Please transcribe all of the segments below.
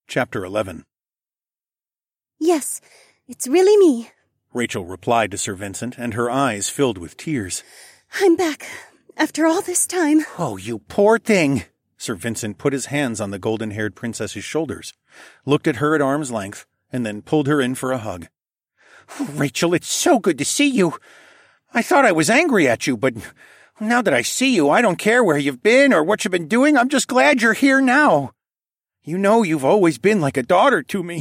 Chapter 11. Yes, it's really me, Rachel replied to Sir Vincent, and her eyes filled with tears. I'm back, after all this time. Oh, you poor thing! Sir Vincent put his hands on the golden-haired princess's shoulders, looked at her at arm's length, and then pulled her in for a hug. Oh, Rachel, it's so good to see you. I thought I was angry at you, but now that I see you, I don't care where you've been or what you've been doing. I'm just glad you're here now. You know you've always been like a daughter to me.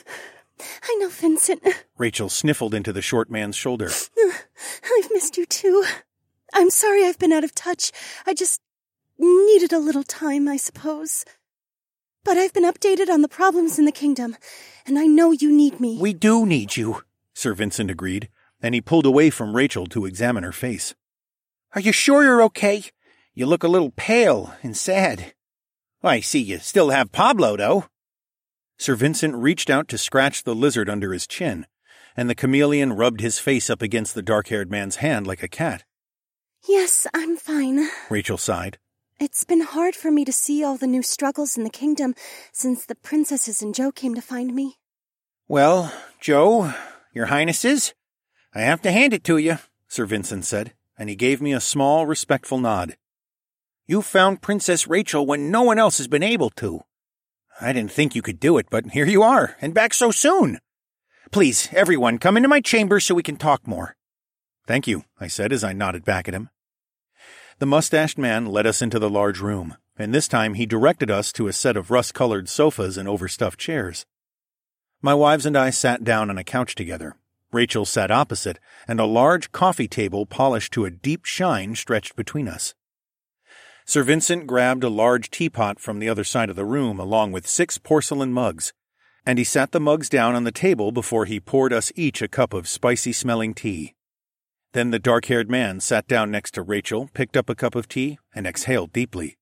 I know, Vincent. Rachel sniffled into the short man's shoulder. I've missed you too. I'm sorry I've been out of touch. I just needed a little time, I suppose. But I've been updated on the problems in the kingdom, and I know you need me. We do need you, Sir Vincent agreed, and he pulled away from Rachel to examine her face. Are you sure you're okay? You look a little pale and sad. I see you still have Pablo, though. Sir Vincent reached out to scratch the lizard under his chin, and the chameleon rubbed his face up against the dark-haired man's hand like a cat. Yes, I'm fine. Rachel sighed. It's been hard for me to see all the new struggles in the kingdom since the princesses and Joe came to find me. Well, Joe, your highnesses, I have to hand it to you, Sir Vincent said, and he gave me a small, respectful nod. You found Princess Rachel when no one else has been able to. I didn't think you could do it, but here you are, and back so soon. Please, everyone, come into my chamber so we can talk more. Thank you, I said as I nodded back at him. The mustached man led us into the large room, and this time he directed us to a set of rust-colored sofas and overstuffed chairs. My wives and I sat down on a couch together. Rachel sat opposite, and a large coffee table polished to a deep shine stretched between us. Sir Vincent grabbed a large teapot from the other side of the room along with 6 porcelain mugs, and he sat the mugs down on the table before he poured us each a cup of spicy-smelling tea. Then the dark-haired man sat down next to Rachel, picked up a cup of tea, and exhaled deeply.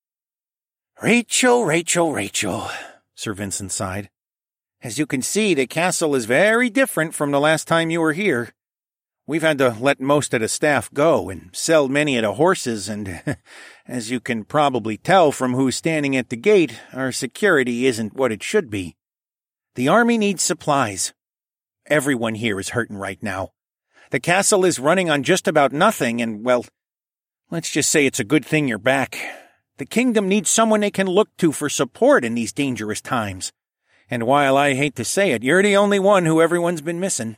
Rachel, Rachel, Rachel, Sir Vincent sighed. As you can see, the castle is very different from the last time you were here. We've had to let most of the staff go and sell many of the horses, and as you can probably tell from who's standing at the gate, our security isn't what it should be. The army needs supplies. Everyone here is hurting right now. The castle is running on just about nothing, and, well, let's just say it's a good thing you're back. The kingdom needs someone they can look to for support in these dangerous times. And while I hate to say it, you're the only one who everyone's been missing.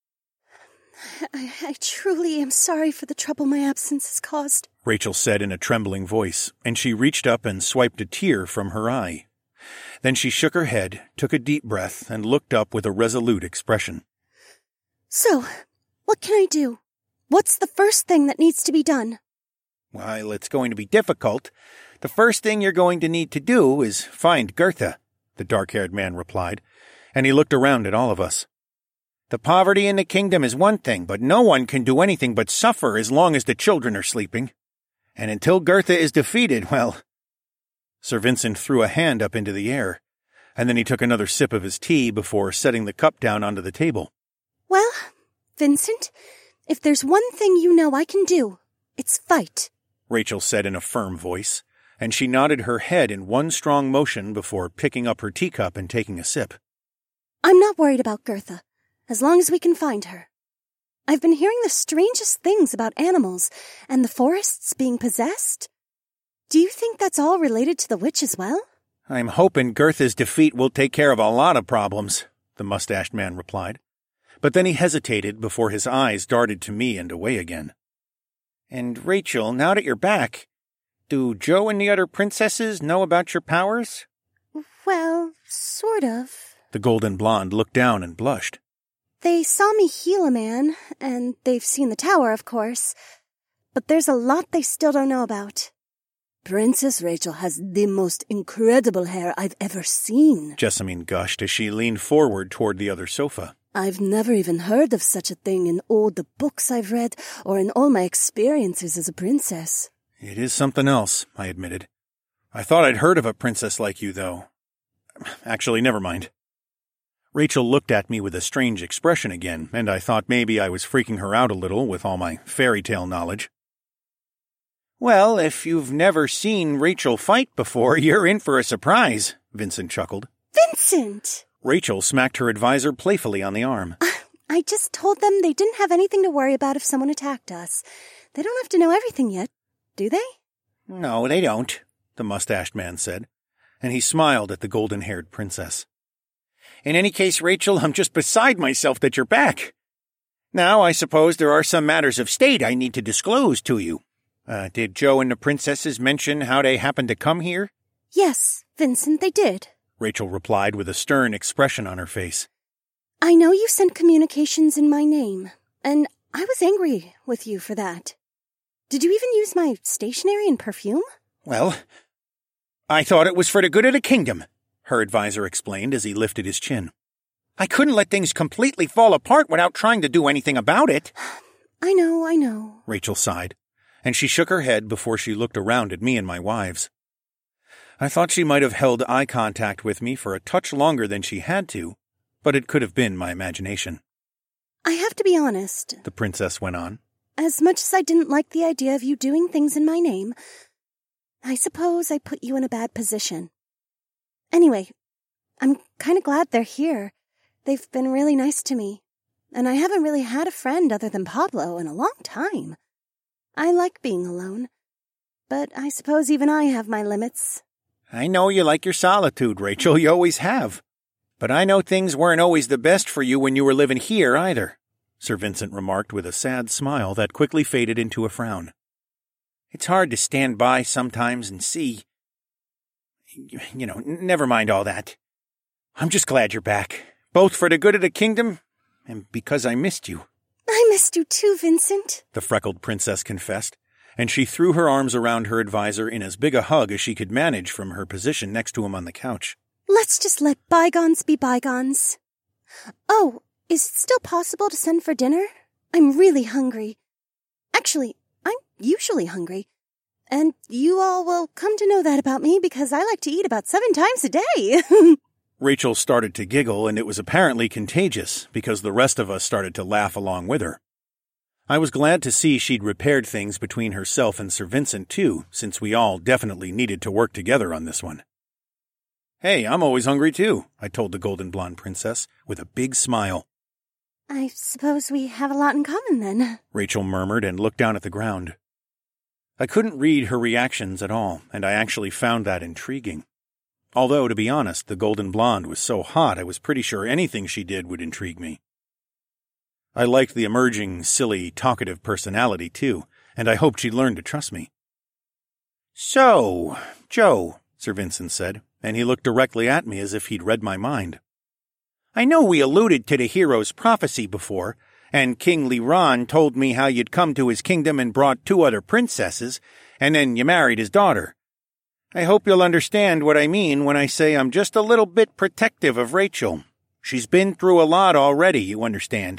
I truly am sorry for the trouble my absence has caused, Rachel said in a trembling voice, and she reached up and swiped a tear from her eye. Then she shook her head, took a deep breath, and looked up with a resolute expression. So, what can I do? What's the first thing that needs to be done? While it's going to be difficult, the first thing you're going to need to do is find Gertha, the dark-haired man replied, and he looked around at all of us. The poverty in the kingdom is one thing, but no one can do anything but suffer as long as the children are sleeping. And until Gertha is defeated, well... Sir Vincent threw a hand up into the air, and then he took another sip of his tea before setting the cup down onto the table. Well, Vincent, if there's one thing you know I can do, it's fight, Rachel said in a firm voice, and she nodded her head in one strong motion before picking up her teacup and taking a sip. I'm not worried about Gertha, as long as we can find her. I've been hearing the strangest things about animals and the forests being possessed. Do you think that's all related to the witch as well? I'm hoping Gertha's defeat will take care of a lot of problems, the mustached man replied. But then he hesitated before his eyes darted to me and away again. And Rachel, now that you're back, do Joe and the other princesses know about your powers? Well, sort of. The golden blonde looked down and blushed. They saw me heal a man, and they've seen the tower, of course. But there's a lot they still don't know about. Princess Rachel has the most incredible hair I've ever seen, Jessamine gushed as she leaned forward toward the other sofa. I've never even heard of such a thing in all the books I've read or in all my experiences as a princess. It is something else, I admitted. I thought I'd heard of a princess like you, though. Actually, never mind. Rachel looked at me with a strange expression again, and I thought maybe I was freaking her out a little with all my fairy tale knowledge. Well, if you've never seen Rachel fight before, you're in for a surprise, Vincent chuckled. Vincent! Rachel smacked her advisor playfully on the arm. I just told them they didn't have anything to worry about if someone attacked us. They don't have to know everything yet, do they? No, they don't, the mustached man said, and he smiled at the golden-haired princess. In any case, Rachel, I'm just beside myself that you're back. Now, I suppose there are some matters of state I need to disclose to you. Did Joe and the princesses mention how they happened to come here? Yes, Vincent, they did, Rachel replied with a stern expression on her face. I know you sent communications in my name, and I was angry with you for that. Did you even use my stationery and perfume? Well, I thought it was for the good of the kingdom, her advisor explained as he lifted his chin. I couldn't let things completely fall apart without trying to do anything about it. I know, Rachel sighed, and she shook her head before she looked around at me and my wives. I thought she might have held eye contact with me for a touch longer than she had to, but it could have been my imagination. I have to be honest, the princess went on. As much as I didn't like the idea of you doing things in my name, I suppose I put you in a bad position. Anyway, I'm kind of glad they're here. They've been really nice to me, and I haven't really had a friend other than Pablo in a long time. I like being alone, but I suppose even I have my limits. I know you like your solitude, Rachel. You always have. But I know things weren't always the best for you when you were living here, either, Sir Vincent remarked with a sad smile that quickly faded into a frown. It's hard to stand by sometimes and see. Never mind all that. I'm just glad you're back, both for the good of the kingdom and because I missed you. I missed you too, Vincent, the freckled princess confessed, and she threw her arms around her advisor in as big a hug as she could manage from her position next to him on the couch. Let's just let bygones be bygones. Oh, is it still possible to send for dinner? I'm really hungry. Actually, I'm usually hungry. And you all will come to know that about me because I like to eat about 7 times a day. Rachel started to giggle, and it was apparently contagious because the rest of us started to laugh along with her. I was glad to see she'd repaired things between herself and Sir Vincent, too, since we all definitely needed to work together on this one. Hey, I'm always hungry, too, I told the golden blonde princess with a big smile. I suppose we have a lot in common, then, Rachel murmured and looked down at the ground. I couldn't read her reactions at all, and I actually found that intriguing. Although, to be honest, the golden blonde was so hot I was pretty sure anything she did would intrigue me. I liked the emerging, silly, talkative personality, too, and I hoped she'd learn to trust me. So, Joe, Sir Vincent said, and he looked directly at me as if he'd read my mind. I know we alluded to the hero's prophecy before, and King Liran told me how you'd come to his kingdom and brought 2 other princesses, and then you married his daughter. I hope you'll understand what I mean when I say I'm just a little bit protective of Rachel. She's been through a lot already, you understand.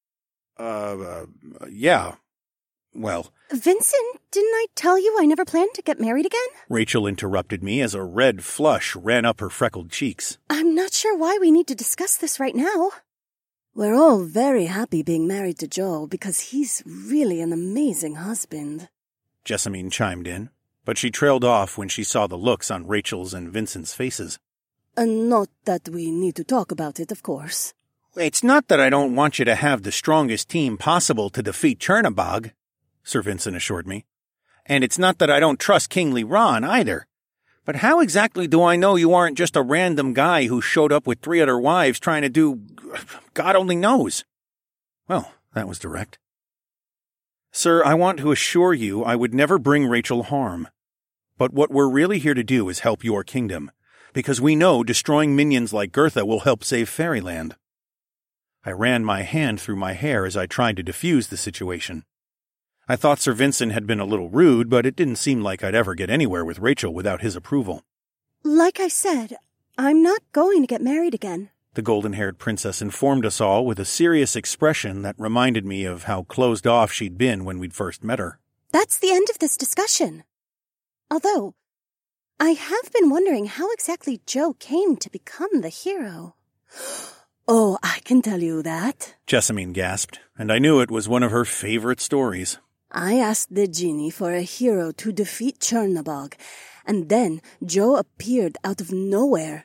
Yeah. Well. Vincent, didn't I tell you I never planned to get married again? Rachel interrupted me as a red flush ran up her freckled cheeks. I'm not sure why we need to discuss this right now. We're all very happy being married to Joe because he's really an amazing husband, Jessamine chimed in, but she trailed off when she saw the looks on Rachel's and Vincent's faces. And not that we need to talk about it, of course. It's not that I don't want you to have the strongest team possible to defeat Chernabog, Sir Vincent assured me. And it's not that I don't trust King Liran either. But how exactly do I know you aren't just a random guy who showed up with 3 other wives trying to do... God only knows. Well, that was direct. Sir, I want to assure you I would never bring Rachel harm. But what we're really here to do is help your kingdom, because we know destroying minions like Gertha will help save Fairyland. I ran my hand through my hair as I tried to defuse the situation. I thought Sir Vincent had been a little rude, but it didn't seem like I'd ever get anywhere with Rachel without his approval. Like I said, I'm not going to get married again, the golden-haired princess informed us all with a serious expression that reminded me of how closed off she'd been when we'd first met her. That's the end of this discussion. Although, I have been wondering how exactly Joe came to become the hero. Oh, I can tell you that, Jessamine gasped, and I knew it was one of her favorite stories. I asked the genie for a hero to defeat Chernabog, and then Joe appeared out of nowhere.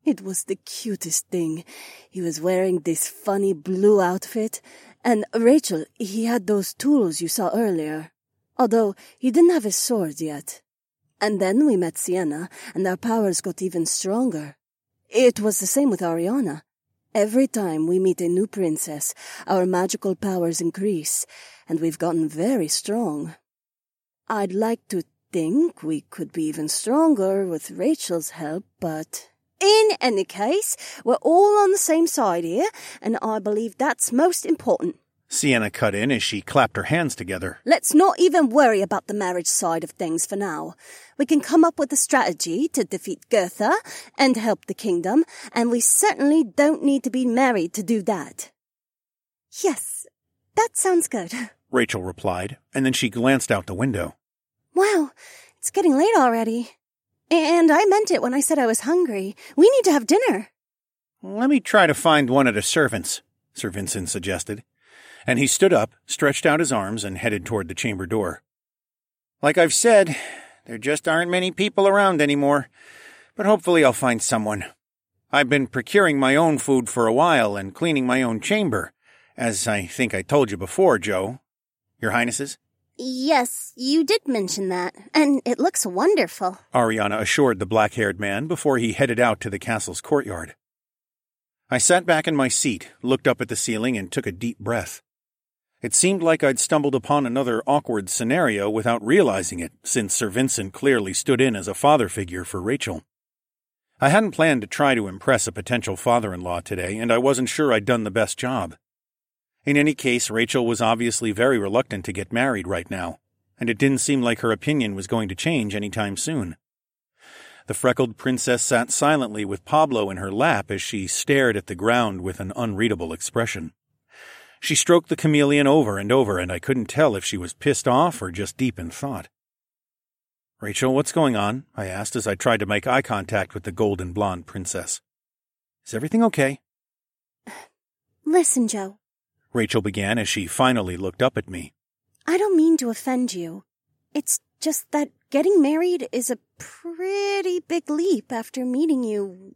It was the cutest thing. He was wearing this funny blue outfit, and Rachel, he had those tools you saw earlier, although he didn't have his sword yet. And then we met Sienna, and our powers got even stronger. It was the same with Ariana. Every time we meet a new princess, our magical powers increase, and we've gotten very strong. I'd like to think we could be even stronger with Rachel's help, but... In any case, we're all on the same side here, and I believe that's most important. Sienna cut in as she clapped her hands together. Let's not even worry about the marriage side of things for now. We can come up with a strategy to defeat Goethe and help the kingdom, and we certainly don't need to be married to do that. Yes, that sounds good, Rachel replied, and then she glanced out the window. Wow, it's getting late already. And I meant it when I said I was hungry. We need to have dinner. Let me try to find one of the servants, Sir Vincent suggested. And he stood up, stretched out his arms, and headed toward the chamber door. Like I've said, there just aren't many people around anymore, but hopefully I'll find someone. I've been procuring my own food for a while and cleaning my own chamber, as I think I told you before, Joe. Your Highnesses? Yes, you did mention that, and it looks wonderful, Ariana assured the black-haired man before he headed out to the castle's courtyard. I sat back in my seat, looked up at the ceiling, and took a deep breath. It seemed like I'd stumbled upon another awkward scenario without realizing it, since Sir Vincent clearly stood in as a father figure for Rachel. I hadn't planned to try to impress a potential father-in-law today, and I wasn't sure I'd done the best job. In any case, Rachel was obviously very reluctant to get married right now, and it didn't seem like her opinion was going to change anytime soon. The freckled princess sat silently with Pablo in her lap as she stared at the ground with an unreadable expression. She stroked the chameleon over and over, and I couldn't tell if she was pissed off or just deep in thought. "Rachel, what's going on?" I asked as I tried to make eye contact with the golden blonde princess. "Is everything okay?" Listen, Joe, Rachel began as she finally looked up at me. I don't mean to offend you. It's just that getting married is a pretty big leap after meeting you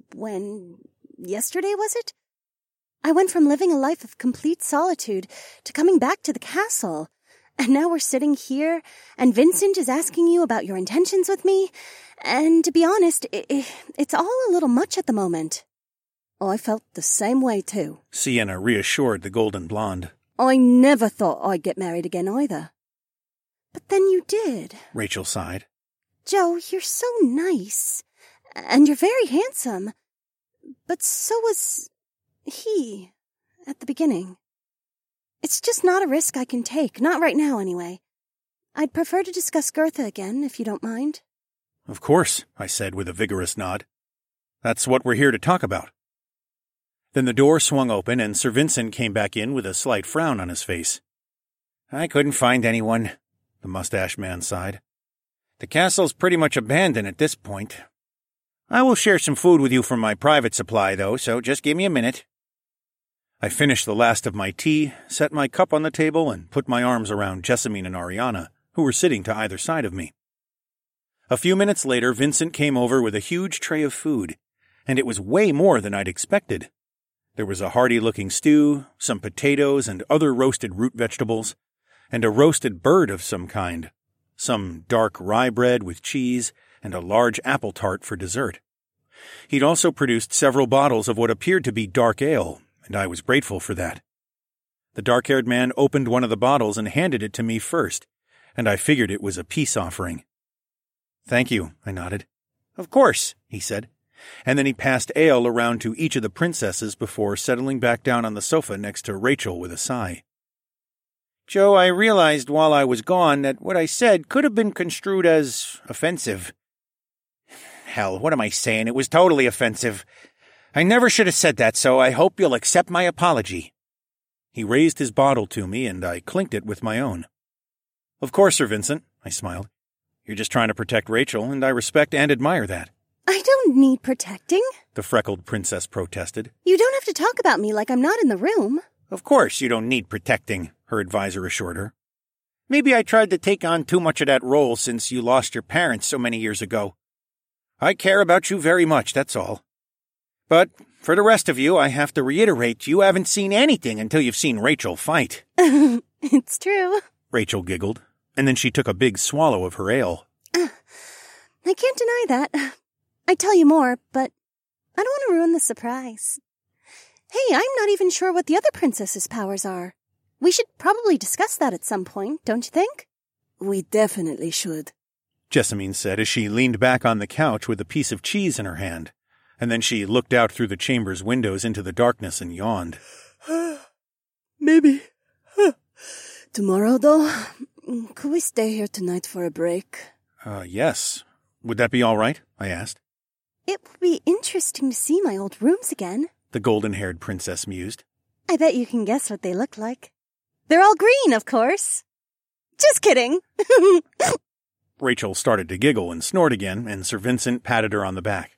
yesterday, was it? I went from living a life of complete solitude to coming back to the castle. And now we're sitting here, and Vincent is asking you about your intentions with me. And to be honest, it's all a little much at the moment. I felt the same way, too. Sienna reassured the golden blonde. I never thought I'd get married again, either. But then you did. Rachel sighed. Joe, you're so nice. And you're very handsome. But so was he at the beginning. It's just not a risk I can take, not right now anyway. I'd prefer to discuss Goethe again, if you don't mind. Of course, I said with a vigorous nod. That's what we're here to talk about. Then the door swung open and Sir Vincent came back in with a slight frown on his face. I couldn't find anyone, the mustache man sighed. The castle's pretty much abandoned at this point. I will share some food with you from my private supply, though, so just give me a minute. I finished the last of my tea, set my cup on the table, and put my arms around Jessamine and Ariana, who were sitting to either side of me. A few minutes later, Vincent came over with a huge tray of food, and it was way more than I'd expected. There was a hearty-looking stew, some potatoes and other roasted root vegetables, and a roasted bird of some kind, some dark rye bread with cheese, and a large apple tart for dessert. He'd also produced several bottles of what appeared to be dark ale, and I was grateful for that. The dark-haired man opened one of the bottles and handed it to me first, and I figured it was a peace offering. Thank you, I nodded. Of course, he said, and then he passed ale around to each of the princesses before settling back down on the sofa next to Rachel with a sigh. Joe, I realized while I was gone that what I said could have been construed as offensive. Hell, what am I saying? It was totally offensive. I never should have said that, so I hope you'll accept my apology. He raised his bottle to me, and I clinked it with my own. Of course, Sir Vincent, I smiled. You're just trying to protect Rachel, and I respect and admire that. I don't need protecting, the freckled princess protested. You don't have to talk about me like I'm not in the room. Of course you don't need protecting, her advisor assured her. Maybe I tried to take on too much of that role since you lost your parents so many years ago. I care about you very much, that's all. But for the rest of you, I have to reiterate you haven't seen anything until you've seen Rachel fight. It's true. Rachel giggled, and then she took a big swallow of her ale. I can't deny that. I'd tell you more, but I don't want to ruin the surprise. Hey, I'm not even sure what the other princess's powers are. We should probably discuss that at some point, don't you think? We definitely should, Jessamine said as she leaned back on the couch with a piece of cheese in her hand, and then she looked out through the chamber's windows into the darkness and yawned. Maybe. Tomorrow, though, could we stay here tonight for a break? Yes. Would that be all right? I asked. It would be interesting to see my old rooms again, The golden-haired princess mused. I bet you can guess what they look like. They're all green, of course. Just kidding. Rachel started to giggle and snort again, and Sir Vincent patted her on the back.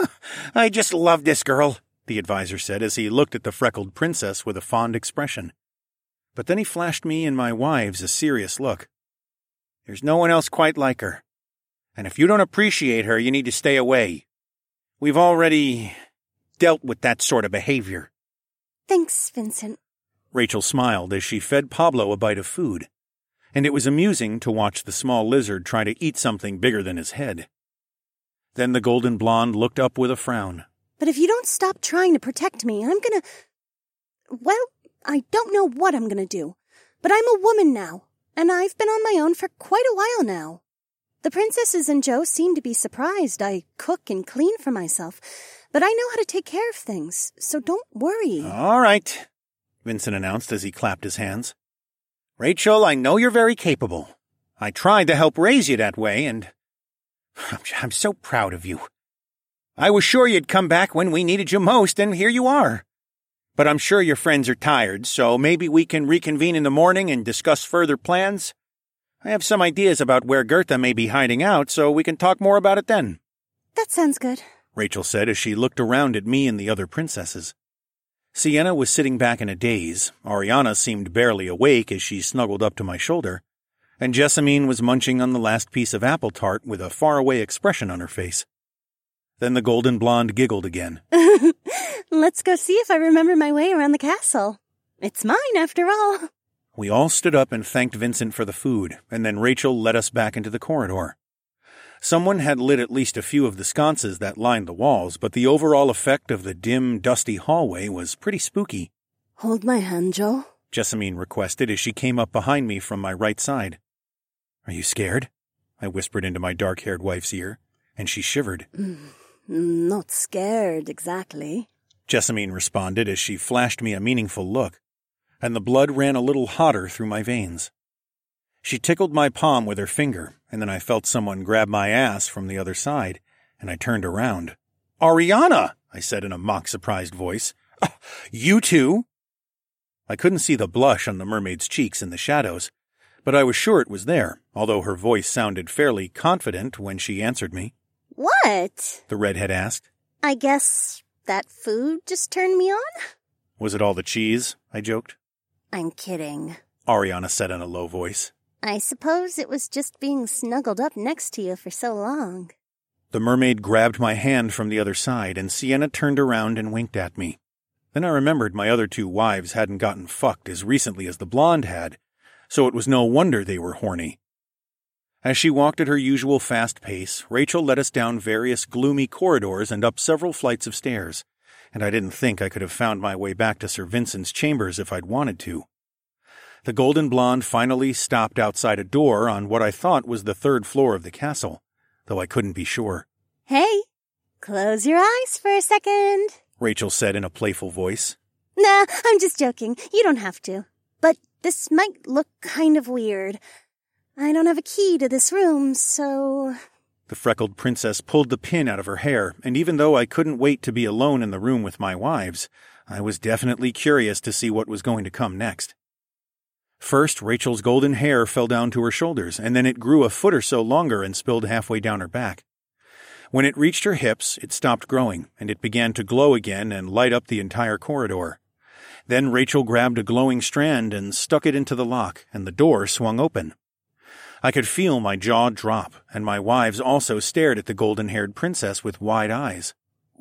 I just love this girl, the advisor said as he looked at the freckled princess with a fond expression. But then he flashed me and my wives a serious look. There's no one else quite like her. And if you don't appreciate her, you need to stay away. We've already dealt with that sort of behavior. Thanks, Vincent. Rachel smiled as she fed Pablo a bite of food, and it was amusing to watch the small lizard try to eat something bigger than his head. Then the golden blonde looked up with a frown. But if you don't stop trying to protect me, I'm gonna... Well, I don't know what I'm gonna do, but I'm a woman now, and I've been on my own for quite a while now. The princesses and Joe seem to be surprised I cook and clean for myself, but I know how to take care of things, so don't worry. All right, Vincent announced as he clapped his hands. Rachel, I know you're very capable. I tried to help raise you that way, and I'm so proud of you. I was sure you'd come back when we needed you most, and here you are. But I'm sure your friends are tired, so maybe we can reconvene in the morning and discuss further plans. I have some ideas about where Goethe may be hiding out, so we can talk more about it then. That sounds good, Rachel said as she looked around at me and the other princesses. Sienna was sitting back in a daze, Ariana seemed barely awake as she snuggled up to my shoulder, and Jessamine was munching on the last piece of apple tart with a faraway expression on her face. Then the golden blonde giggled again. Let's go see if I remember my way around the castle. It's mine, after all. We all stood up and thanked Vincent for the food, and then Rachel led us back into the corridor. Someone had lit at least a few of the sconces that lined the walls, but the overall effect of the dim, dusty hallway was pretty spooky. Hold my hand, Joe, Jessamine requested as she came up behind me from my right side. Are you scared? I whispered into my dark-haired wife's ear, and she shivered. Not scared, exactly, Jessamine responded as she flashed me a meaningful look, and the blood ran a little hotter through my veins. She tickled my palm with her finger, and then I felt someone grab my ass from the other side, and I turned around. Ariana, I said in a mock-surprised voice. You too? I couldn't see the blush on the mermaid's cheeks in the shadows, but I was sure it was there, although her voice sounded fairly confident when she answered me. What? The redhead asked. I guess that food just turned me on? Was it all the cheese? I joked. I'm kidding, Ariana said in a low voice. I suppose it was just being snuggled up next to you for so long. The mermaid grabbed my hand from the other side, and Sienna turned around and winked at me. Then I remembered my other two wives hadn't gotten fucked as recently as the blonde had, so it was no wonder they were horny. As she walked at her usual fast pace, Rachel led us down various gloomy corridors and up several flights of stairs, and I didn't think I could have found my way back to Sir Vincent's chambers if I'd wanted to. The golden blonde finally stopped outside a door on what I thought was the third floor of the castle, though I couldn't be sure. Hey, close your eyes for a second, Rachel said in a playful voice. Nah, I'm just joking. You don't have to. But this might look kind of weird. I don't have a key to this room, so... The freckled princess pulled the pin out of her hair, and even though I couldn't wait to be alone in the room with my wives, I was definitely curious to see what was going to come next. First, Rachel's golden hair fell down to her shoulders, and then it grew a foot or so longer and spilled halfway down her back. When it reached her hips, it stopped growing, and it began to glow again and light up the entire corridor. Then Rachel grabbed a glowing strand and stuck it into the lock, and the door swung open. I could feel my jaw drop, and my wives also stared at the golden-haired princess with wide eyes.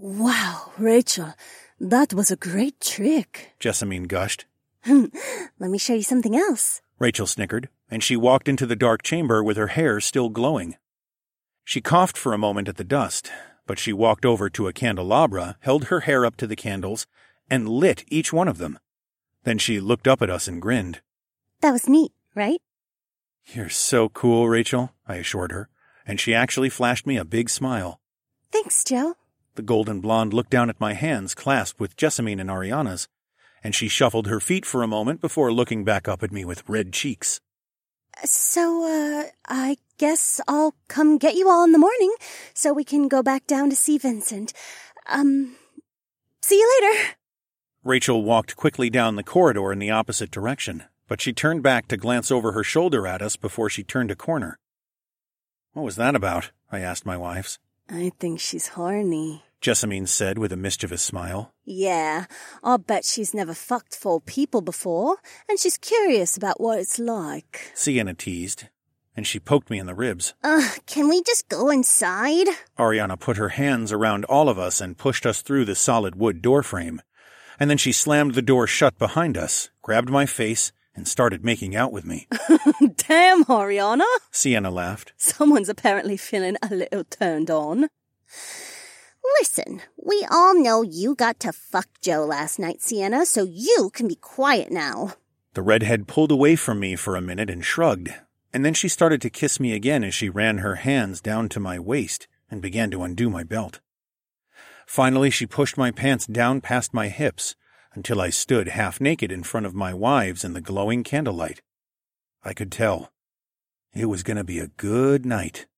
Wow, Rachel, that was a great trick. Jessamine gushed. Let me show you something else. Rachel snickered, and she walked into the dark chamber with her hair still glowing. She coughed for a moment at the dust, but she walked over to a candelabra, held her hair up to the candles, and lit each one of them. Then she looked up at us and grinned. That was neat, right? You're so cool, Rachel, I assured her, and she actually flashed me a big smile. Thanks, Joe. The golden blonde looked down at my hands clasped with Jessamine and Ariana's, and she shuffled her feet for a moment before looking back up at me with red cheeks. So, I guess I'll come get you all in the morning so we can go back down to see Vincent. See you later. Rachel walked quickly down the corridor in the opposite direction, but she turned back to glance over her shoulder at us before she turned a corner. What was that about? I asked my wives. I think she's horny, Jessamine said with a mischievous smile. Yeah, I'll bet she's never fucked 4 people before, and she's curious about what it's like. Sienna teased, and she poked me in the ribs. Can we just go inside? Ariana put her hands around all of us and pushed us through the solid wood doorframe. And then she slammed the door shut behind us, grabbed my face, and started making out with me. Damn, Ariana! Sienna laughed. Someone's apparently feeling a little turned on. Listen, we all know you got to fuck Joe last night, Sienna, so you can be quiet now. The redhead pulled away from me for a minute and shrugged, and then she started to kiss me again as she ran her hands down to my waist and began to undo my belt. Finally, she pushed my pants down past my hips until I stood half naked in front of my wives in the glowing candlelight. I could tell. It was going to be a good night.